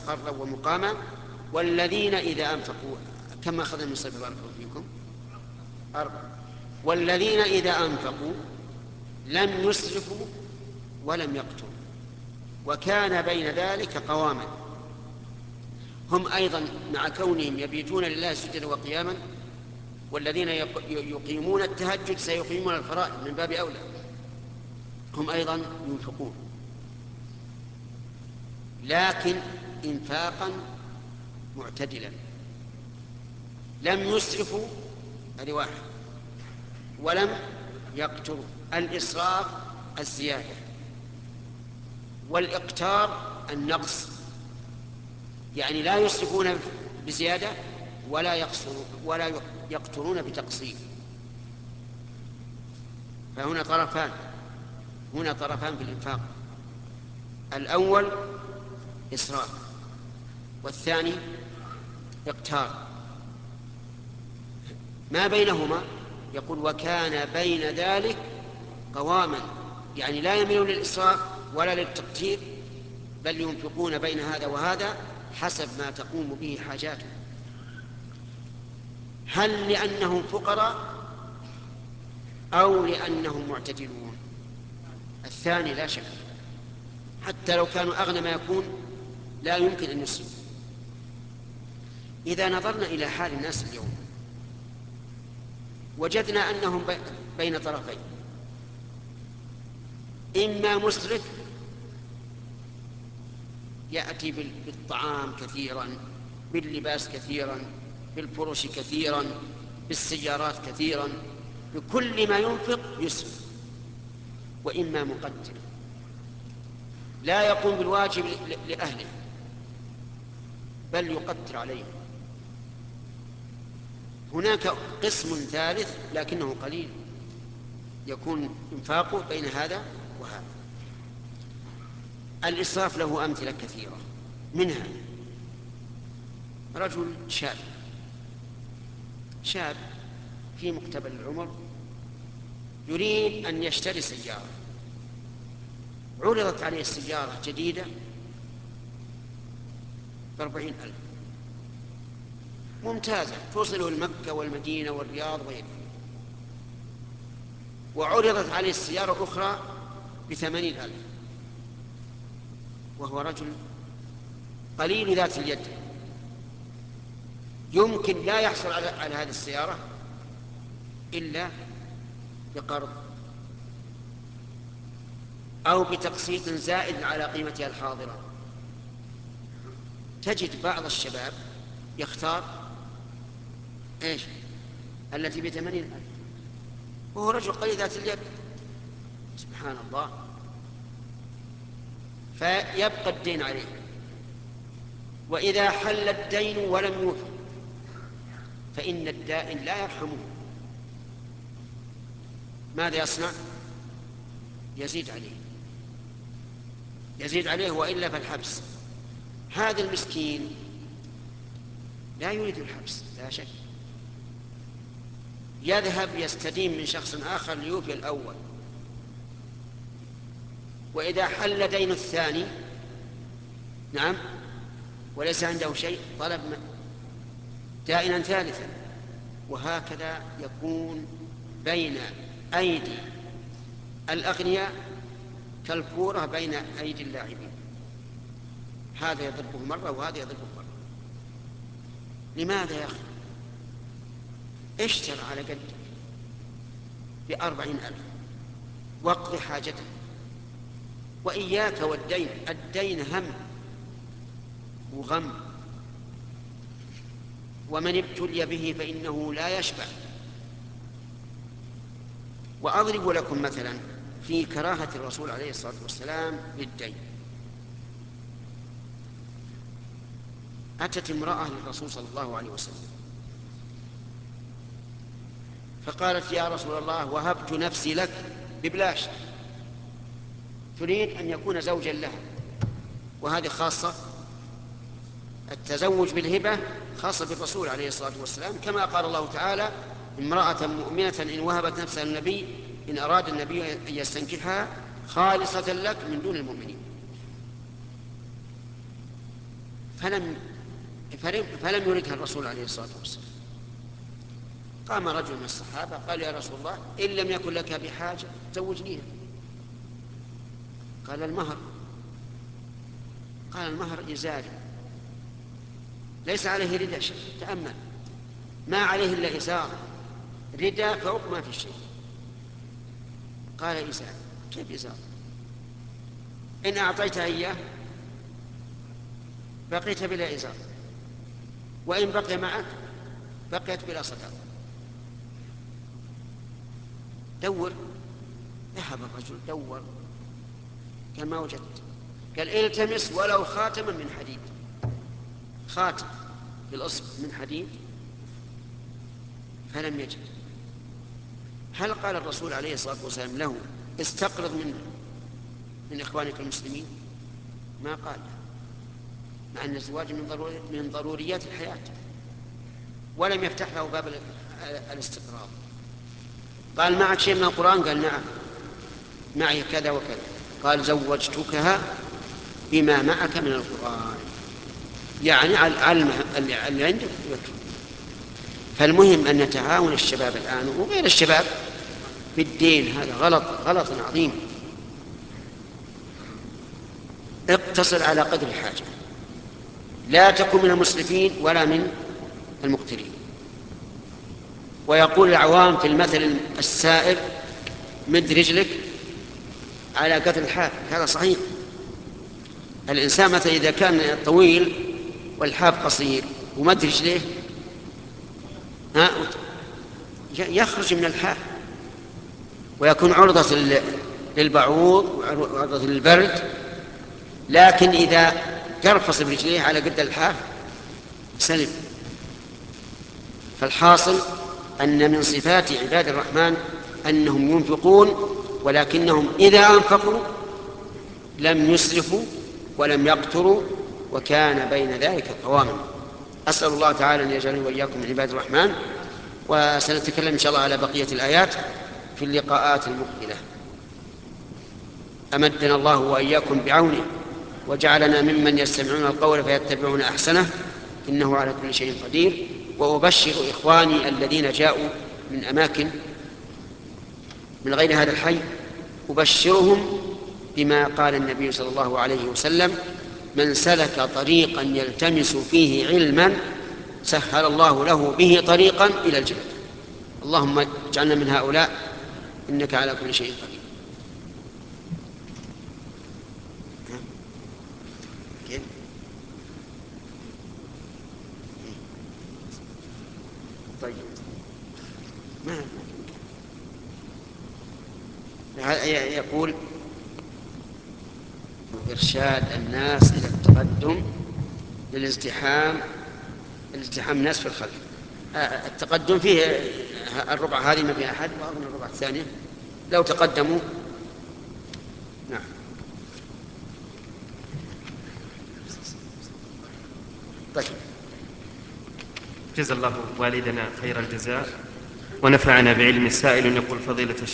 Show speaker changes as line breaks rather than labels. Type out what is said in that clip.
مستقرا ومقاما. والذين إذا أنفقوا، كم أخذ من صرف بارك الله فيكم؟ 4. والذين إذا أنفقوا لم يسرفوا ولم يقتروا وكان بين ذلك قواما. هم أيضا مع كونهم يبيتون لله سجدا وقياما، والذين يقيمون التهجد سيقيمون الفرائض من باب أولى، هم أيضا ينفقون، لكن إنفاقا معتدلا. لم يسرفوا، هذه واحد، ولم يقتروا. الإسراف الزيادة، والإقتار النقص، يعني لا يسرفون بزيادة ولا يقترون بتقصير. فهنا طرفان، هنا طرفان في الإنفاق: الأول إسراف، والثاني إقتار. ما بينهما يقول وكان بين ذلك قواما، يعني لا يميلون للإسراف ولا للتقتير، بل ينفقون بين هذا وهذا حسب ما تقوم به حاجاتهم. هل لأنهم فقراء أو لأنهم معتدلون؟ الثاني لا شك، حتى لو كانوا أغنى ما يكون لا يمكن أن يسرفوا. إذا نظرنا إلى حال الناس اليوم وجدنا أنهم بين طرفين: إما مسرف يأتي بالطعام كثيرا، باللباس كثيرا، بالفرش كثيرا، بالسيارات كثيرا، بكل ما ينفق يسرف. وإما مقتر لا يقوم بالواجب لأهله بل يقتر عليه. هناك قسم ثالث لكنه قليل يكون انفاقه بين هذا وهذا. الإسراف له أمثلة كثيرة، منها رجل شاب في مقتبل العمر يريد أن يشتري سيارة، عرضت عليه السيارة جديدة ب40,000 ممتازة توصله لمكة والمدينة والرياض وغيره، وعرضت عليه السيارة أخرى ب80,000 وهو رجل قليل ذات اليد، يمكن لا يحصل على هذه السيارة إلا بقرض أو بتقسيط زائد على قيمتها الحاضرة. تجد بعض الشباب يختار التي ب80,000 وهو رجل قليل ذات اليد، سبحان الله، فيبقى الدين عليه. وإذا حل الدين ولم يوفي فإن الدائن لا يرحمه، ماذا يصنع؟ يزيد عليه وإلا فالحبس. هذا المسكين لا يريد الحبس لا شك، يذهب يستدين من شخص آخر ليوفي الأول، وإذا حل دين الثاني وليس عنده شيء طلب دائنا ثالثا، وهكذا يكون بين أيدي الأغنياء كالكورة بين أيدي اللاعبين، هذا يضربه مرة وهذا يضربه مرة. لماذا يا أخي؟ اشتر على قدك ب40,000 واقضي حاجتك، وإياك والدين، الدين هم وغم، ومن ابتلي به فإنه لا يشبع. وأضرب لكم مثلا في كراهة الرسول عليه الصلاة والسلام للدين. أتت امرأة للرسول صلى الله عليه وسلم فقالت يا رسول الله وهبت نفسي لك ببلاش، تريد أن يكون زوجا لها، وهذه خاصة، التزوج بالهبة خاصة بالرسول عليه الصلاة والسلام، كما قال الله تعالى امرأة مؤمنة إن وهبت نفسها للنبي إن أراد النبي أن يستنكحها خالصة لك من دون المؤمنين. فلم يردها الرسول عليه الصلاة والسلام. قام رجل من الصحابة قال: يا رسول الله، إن لم يكن لك بحاجة زوجنيها. قال: المهر. قال: المهر إزاري، ليس عليه رداء شيء. تأمل، ما عليه إلا إزار، رداء فوق ما في شيء. قال: إزار. كيف إزار؟ إن أعطيتها إياه بقيت بلا إزار، وإن بقي معك بقيت بلا صداق. دور. ذهب الرجل دور، قال: ما وجدت. قال: التمس ولو خاتما من حديد، خاتم في الأصبع من حديد، فلم يجد. هل قال الرسول عليه الصلاة والسلام له: استقرض من إخوانك المسلمين؟ ما قال، مع أن الزواج من ضروريات الحياة، ولم يفتح له باب الاستقراض. قال: معك شيء من القرآن؟ قال: نعم، معي كذا وكذا. قال: زوجتكها بما معك من القرآن، يعني على اللي عندك يكفي. فالمهم أن نتعاون الشباب الآن وغير الشباب في الدين. هذا غلط عظيم. اقتصر على قدر الحاجة، لا تكن من المسرفين ولا من المقترين. ويقول العوام في المثل السائر: مد رجلك على قدر الحاف. هذا صحيح. الإنسان مثلا إذا كان طويل والحاف قصير ومد رجليه يخرج من الحاف ويكون عرضة للبعوض وعرضة للبرد. لكن إذا قرفص برجليه على قد الحاف سلم. فالحاصل أن من صفات عباد الرحمن أنهم ينفقون، ولكنهم إذا أنفقوا لم يسرفوا ولم يقتروا، وكان بين ذلك قواما. أسأل الله تعالى أن يجعلني وإياكم من عباد الرحمن. وسنتكلم إن شاء الله على بقية الآيات في اللقاءات المقبلة. أمدنا الله وإياكم بعونه، وجعلنا ممن يستمعون القول فيتبعون أحسنه، إنه على كل شيء قدير. وأبشر إخواني الذين جاءوا من أماكن من غير هذا الحي، أبشرهم بما قال النبي صلى الله عليه وسلم: من سلك طريقا يلتمس فيه علما سهل الله له به طريقا إلى الجنة. اللهم اجعلنا من هؤلاء، إنك على كل شيء قدير. طيب، يقول: إرشاد الناس إلى التقدم للازدحام الناس في الخلف. التقدم فيه الربع هذه ما فيها أحد، وأظن الربع الثانية لو تقدموا. نعم. طيب،
جزا الله والدنا خير الجزاء ونفعنا بعلم السائل. يقول فضيلة الشيخ: